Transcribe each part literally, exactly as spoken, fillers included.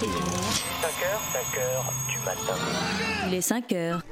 cinq heures, cinq heures du matin. Il est cinq heures.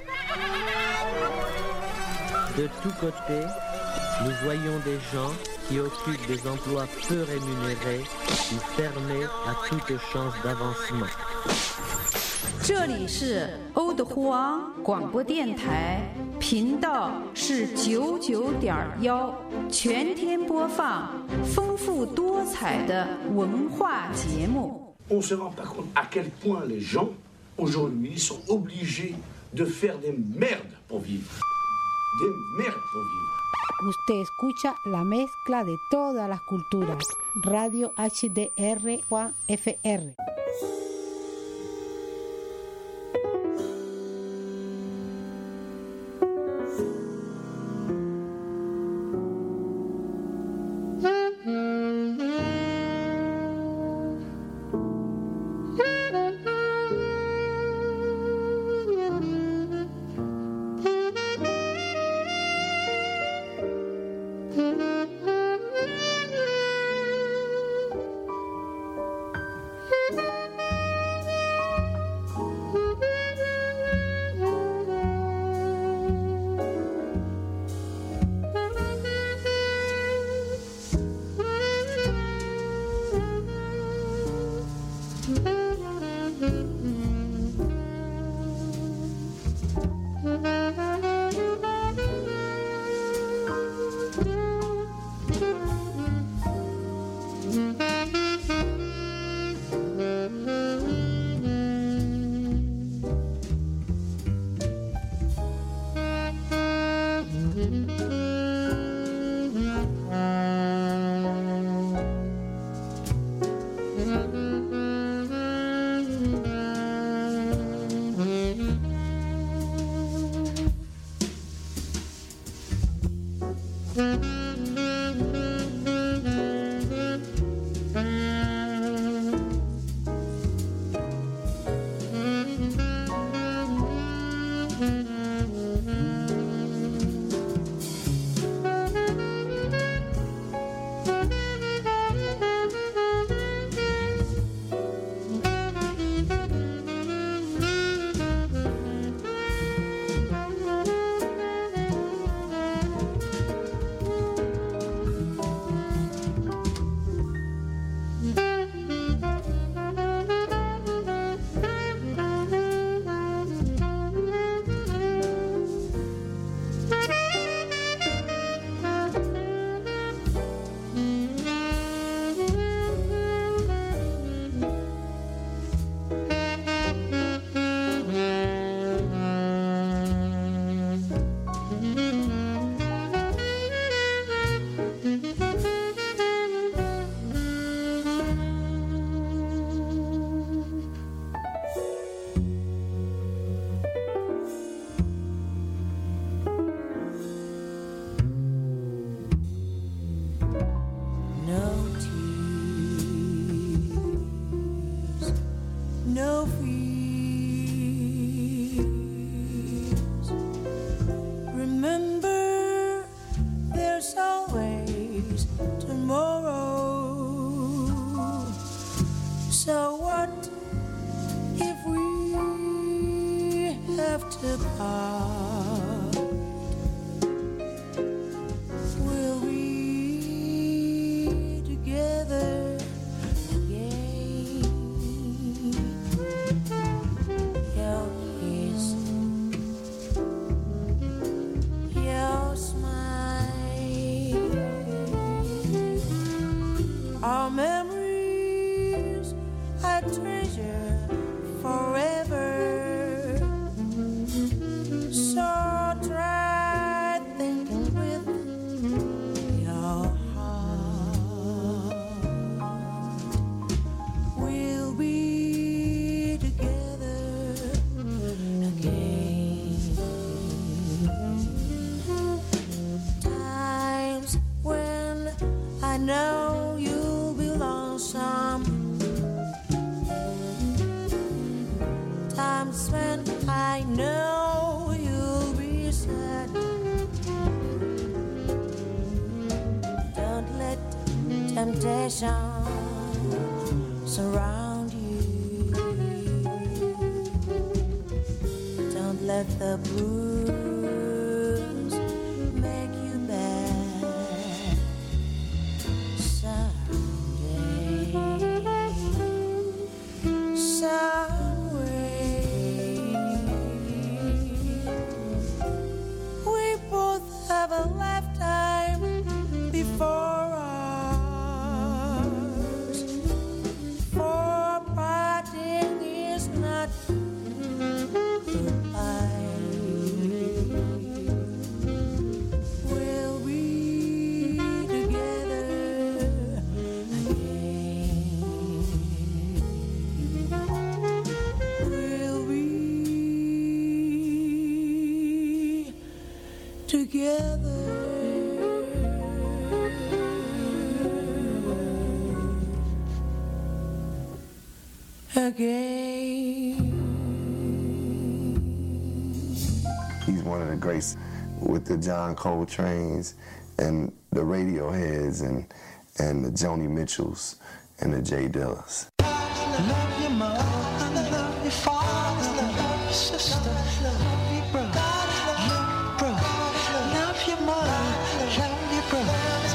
De tous côtés, nous voyons des gens qui occupent des emplois peu rémunérés ou fermés à toute chance d'avancement. 这里是欧的呼昂广播电台，频道是九九点幺，全天播放丰富多彩的文化节目。 On ne se rend pas compte à quel point les gens aujourd'hui sont obligés de faire des merdes pour vivre. Des merdes pour vivre. Usted escucha la mezcla de todas las culturas. Radio H D R Juan F R. Temptation surround you. let the blues make you bad someday, some way. We both have a lifetime before us, for parting is not goodbye. We'll be together again. We'll be together again. He's one of the greats with the John Coltrane's and the Radioheads and and the Joni Mitchells and the Jay Dillas. Love your mother, love your father, love your sister, love your brother, love your brother, love your mother, love your brother.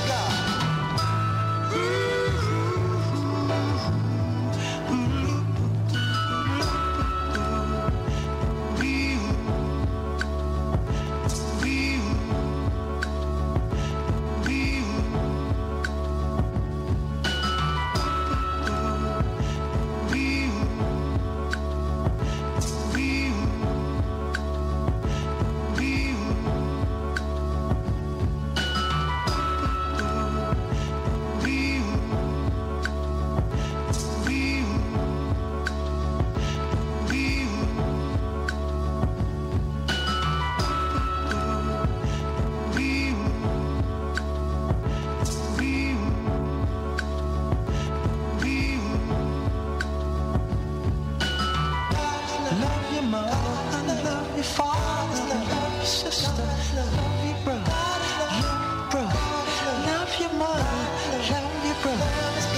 Love your mother, love your father, love your sister, love your brother, love your brother, love your mother, love your brother.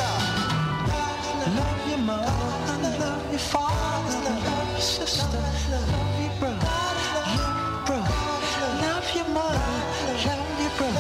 Love your mother, love your father, love your sister, love your brother, love your brother, love your mother, love your brother.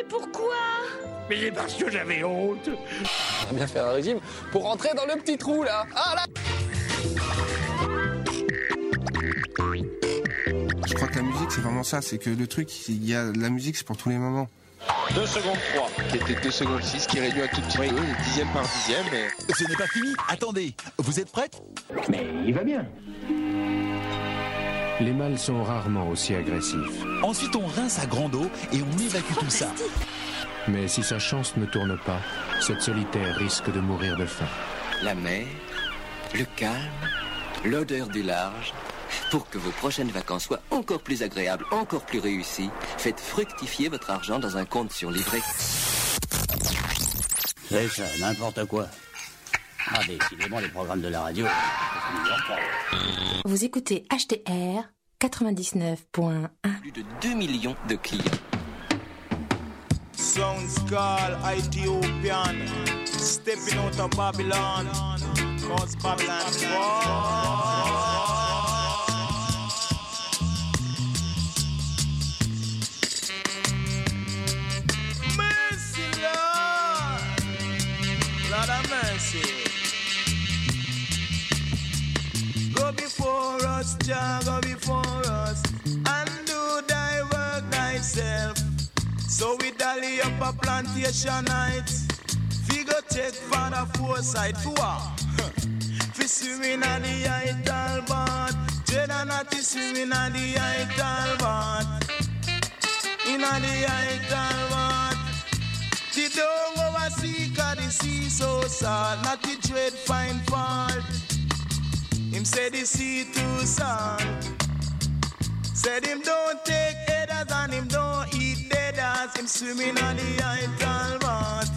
pourquoi? Mais parce que j'avais honte. On va bien faire un régime pour rentrer dans le petit trou là. Ah là. Je crois que la musique c'est vraiment ça, c'est que le truc, il y a la musique c'est pour tous les moments. deux secondes trois, qui était deux secondes six, qui réduit un tout petit oui. peu, dixième par dixième. Mais... Ce n'est pas fini, attendez, vous êtes prête? Mais il va bien. Les mâles sont rarement aussi agressifs. Ensuite on rince à grande eau et on évacue tout ça. Mais si sa chance ne tourne pas, cette solitaire risque de mourir de faim. La mer, le calme, l'odeur du large. Pour que vos prochaines vacances soient encore plus agréables, encore plus réussies, faites fructifier votre argent dans un compte sur livret. C'est ça, n'importe quoi. Ah, décidément, les programmes de la radio. Vous écoutez H T R quatre-vingt-dix-neuf point un. Plus de deux millions de clients. Sounds called Ethiopian, stepping out of Babylon, cause Babylon fall. Mercy, Lord, Lord of mercy. Go before us, Jah, go before us, and do thy work thyself. So we dally up a plantation night. Figure check for the foresight. For what? Fi swimming at the Italbot. Jada not is swimming at the Italbot. In a the Italbot. The don't oversee cause the sea so salt. Not the dread find fault. Him say the sea too salt. Said him don't take headers and him don't eat deaders. Him swimming on the Italbot.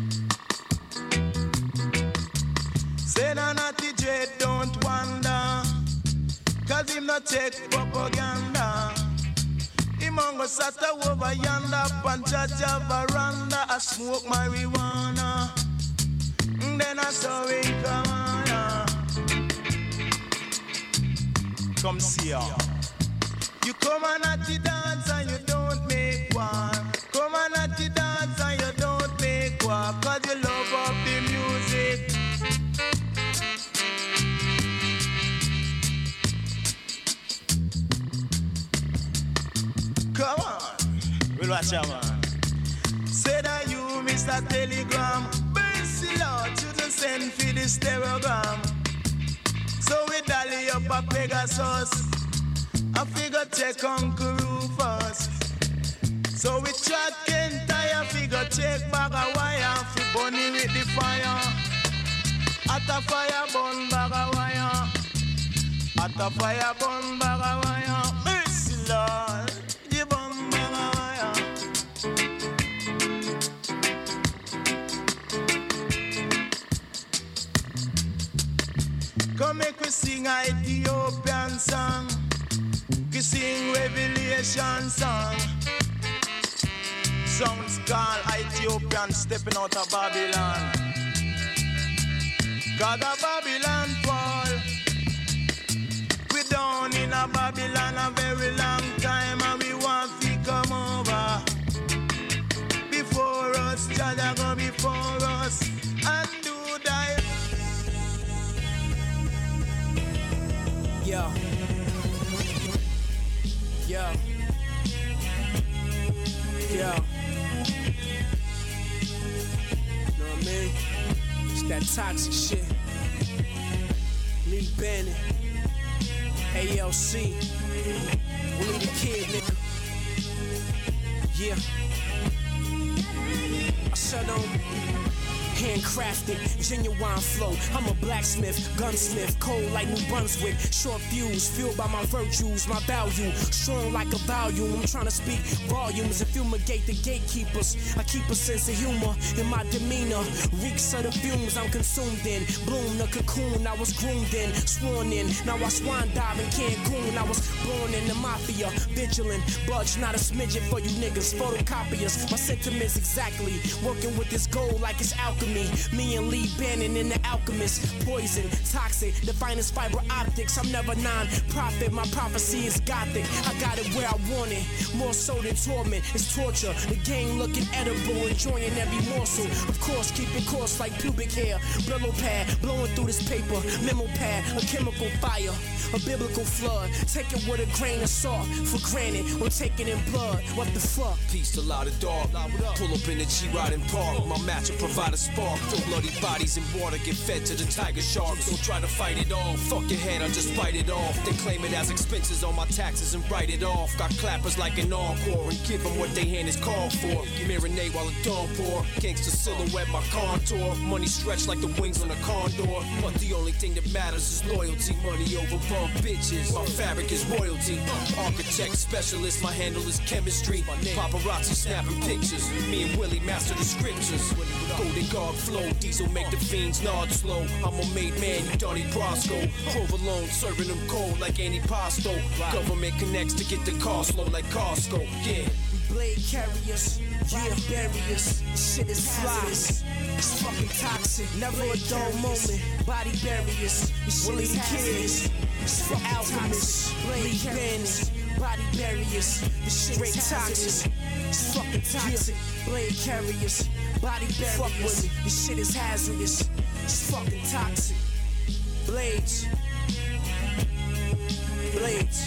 Said a naughty dread don't wonder, cause him not check propaganda. Him on go sat over yonder pan Jaja veranda. I smoke marijuana, then I saw him come on. Come see ya. You come and at the dance and you don't make one. Come and at the dance and you don't make one. Cause you love up the music. Come on, we'll watch ya man. Say that you Mister Telegram. Mercy Lord, you just send for the stereogram. So we dally up a Pegasus. I figure check Uncle Rufus. So we chat can't tire. Figure check bag a wire. Fi bunny with the fire. At a fire burn bag a wire. At a fire burn bag a wire. Mercy Lord, the burn bag a wire. Come make we sing a Ethiopian song. We sing Revelation song. Songs called Ethiopian, stepping out of Babylon. God of Babylon fall. We down in a Babylon a very long time, and we want to come over. Before us, Jah go before us, and do thy. Yeah. Yeah. Yeah. Know what I mean? It's that toxic shit. Lee Bennett. A L C. Willie the Kid, nigga. Yeah. I shut on. Handcrafted, genuine flow. I'm a blacksmith, gunsmith, cold like New Brunswick. Short fuse, fueled by my virtues, my value. Strong like a volume. I'm trying to speak volumes and fumigate the gatekeepers. I keep a sense of humor in my demeanor. Reeks of the fumes I'm consumed in. Bloom the cocoon I was groomed in, sworn in. Now I swan dive in Cancun. I was born in the mafia, vigilant, budge not a smidget for you niggas, photocopiers. My sentiments exactly, working with this gold like it's alchemy. Me and Lee Bannon in the Alchemist, poison, toxic, the finest fiber optics. I'm never non-profit, my prophecy is gothic. I got it where I want it, more so than torment. It's torture, the game looking edible, enjoying every morsel. Of course, keep it coarse like pubic hair, Brillo pad, blowing through this paper, memo pad, a chemical fire, a biblical flood. Take it with a grain of salt, for granted, or take it in blood. What the fuck? Peace to lot of dog. Pull up in the G-Rod and park. My match will provide a spark. Throw bloody bodies in water, get fed to the tiger sharks. Don't try to fight it off. Fuck your head, I'll just bite it off. Then claim it as expenses on my taxes and write it off. Got clappers like an encore and give them what they hand is called for. Marinade while the dawn pour. Gangsta silhouette my contour. Money stretched like the wings on a condor. But the only thing that matters is loyalty. Money over bum bitches. My fabric is royalty. Architect specialist, my handle is chemistry. Paparazzi snapping pictures. Me and Willie master the scriptures. Golden guard flow, diesel make the fiends nod slow. I'm a made man, you Donnie Brasco. Provolone serving them cold like antipasto. Government connects to get the cost low like Costco. Yeah. Blade carriers, yeah, barriers. Shit is hazardous. It's fucking toxic. Never a dull moment. Body barriers. This shit is hazardous. It's for alchemists. Blade carriers. Body barriers. This shit is toxic. It's fucking toxic. Blade carriers. Body barriers. This shit is hazardous. It's fucking toxic. Blades. Blades.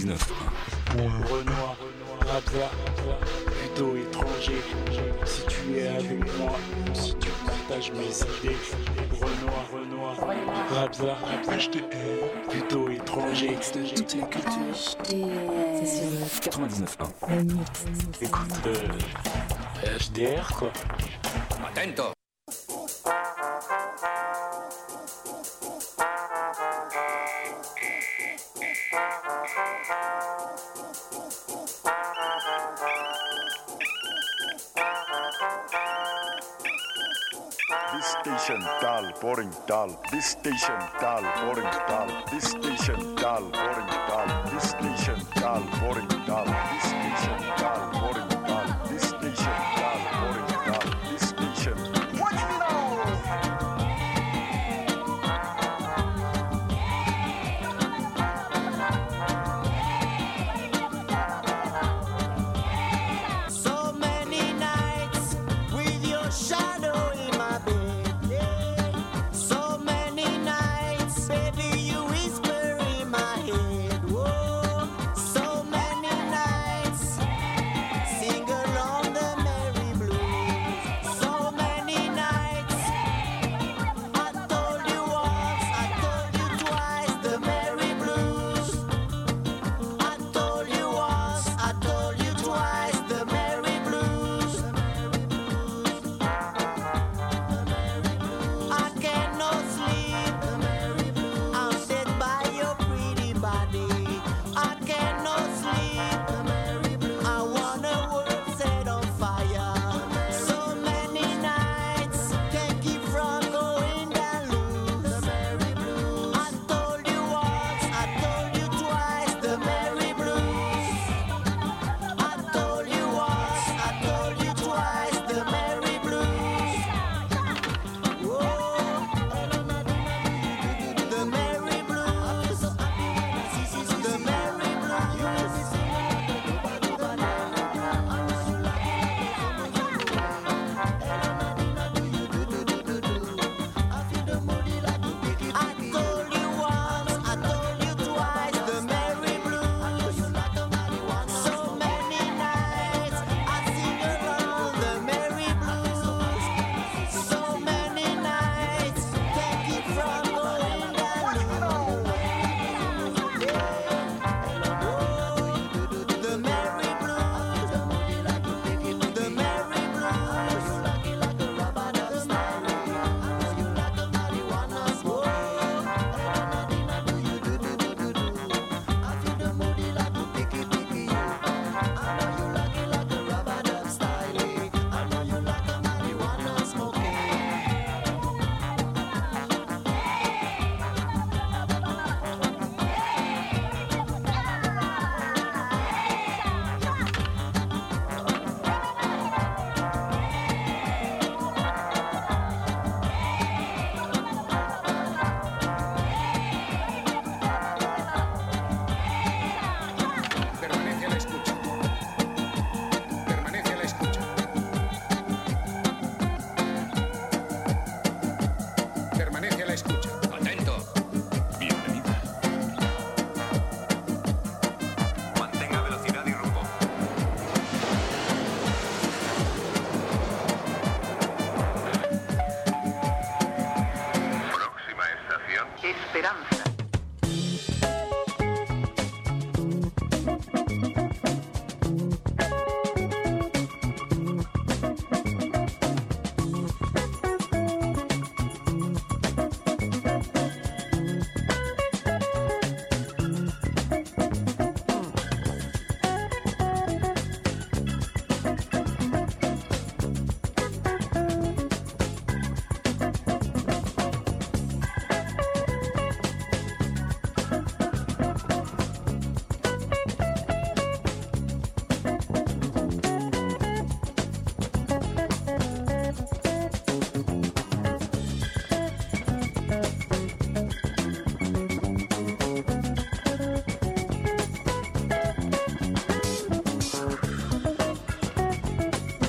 quatre-vingt-dix-neuf. Renoir, Radza, plutôt étranger. Si tu es avec moi, si tu partages mes idées. Renoir, Renoir, Radza, H D R, plutôt étranger. Toutes les cultures. C'est sur quatre-vingt-dix-neuf un. le mix. Écoute, euh, H D R quoi. Attento. This station dull, boring, dull. This station dull, boring, dull. This station dull, boring, dull. This station dull, boring, dull.